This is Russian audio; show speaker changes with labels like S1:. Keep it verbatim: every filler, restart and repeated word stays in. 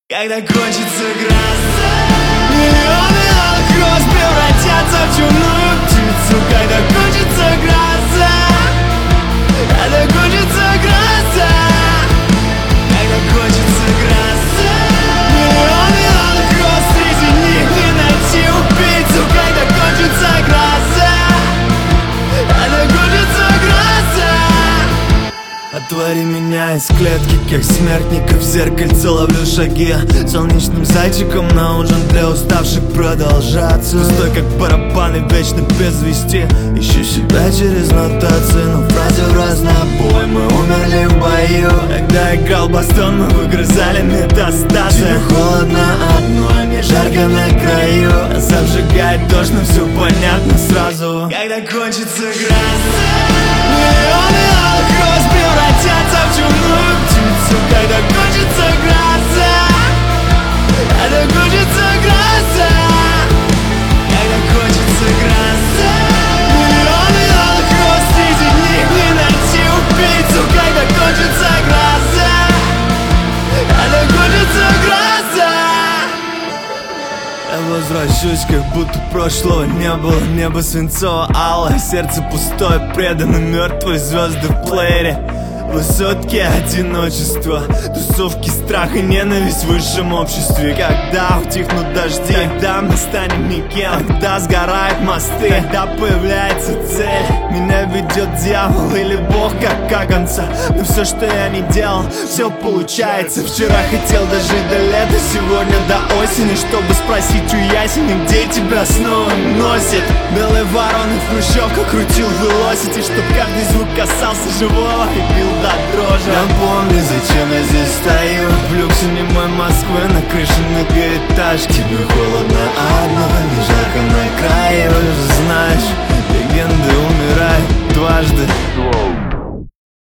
S1: Когда кончится гроза, миллионы алых роз превратятся в чумную птицу. Когда кончится гроза, когда кончится гроза, когда кончится гроза, миллионы алых роз, среди них не найти убийцу. Когда кончится гроза, когда кончится гроза. Отвори меня из клетки, как смертника в зеркальце ловлю шаги. Солнечным зайчиком на ужин для уставших продолжаться. Пустой, как барабаны, вечно без вести. Ищу себя через нотации, но фразы в разнобой. Мы умерли в бою. Когда играл бастон, мы выгрызали метастазы. Тебе холодно одной, мне жарко на краю. Нас обжигает дождь, но все понятно сразу. Когда кончится гроза, миллионы алых роз превратятся в чумную птицу. Когда кончится гроза, когда кончится гроза, когда кончится гроза, миллионы алых роз, среди них не найти убийцу. Когда кончится гроза, когда кончится гроза. Я возвращусь, как будто прошлого не было. Небо свинцово-алое, сердце пустое, преданы мертвые звезды в плеере. Высотки одиночества, тусовки, страх и ненависть в высшем обществе. Когда утихнут дожди, когда мы станем никем, когда сгорают мосты, когда появляется цель. Меня ведет дьявол или Бог, как каганца. Но все, что я не делал, все получается. Вчера хотел дожить до лета, сегодня до осени, чтобы спросить у ясени, где тебя снова носит. Белые вороны в хрущевках крутил велосити, чтоб каждый звук касался живого и бил до дрожи. Напомни, зачем я здесь стою в люксе немой Москвы, на крыше многоэтажки. Мне холодно одной, не жарко на краю. Знаешь, легенды умирают дважды.